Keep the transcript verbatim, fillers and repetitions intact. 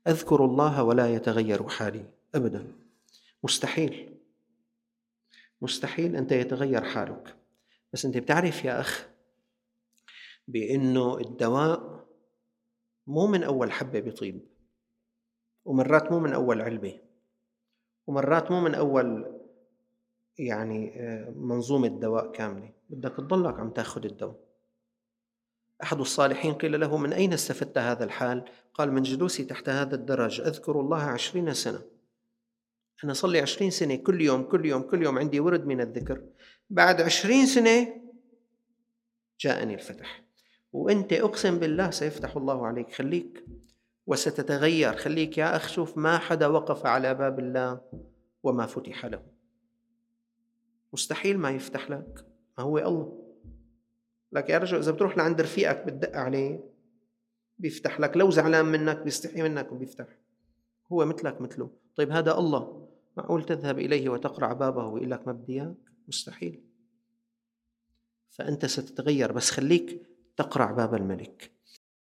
أذكر الله ولا يتغير حالي أبدا. مستحيل مستحيل أنت يتغير حالك. بس أنت بتعرف يا أخ بأنه الدواء مو من أول حبة بيطيب، ومرات مو من أول علبة، ومرات مو من أول يعني منظومة دواء كاملة، بدك تضلك عم تاخذ الدواء. أحد الصالحين قيل له: من أين استفدت هذا الحال؟ قال: من جلوسي تحت هذا الدرج أذكر الله عشرين سنة. أنا صلي عشرين سنة كل يوم كل يوم كل يوم عندي ورد من الذكر. بعد عشرين سنة جاءني الفتح. وأنت أقسم بالله سيفتح الله عليك. خليك وستتغير. خليك يا أخ. شوف، ما حدا وقف على باب الله وما فتح له. مستحيل ما يفتح لك، ما هو الله. لك يا رجل، إذا بتروح لعند رفيقك بتدق عليه بيفتح لك، لو زعلان منك بيستحي منك وبيفتح. هو مثلك مثله. طيب هذا الله، معقول تذهب إليه وتقرع بابه ويقول لك ما بدي إياك؟ مستحيل. فأنت ستتغير، بس خليك تقرع باب الملك.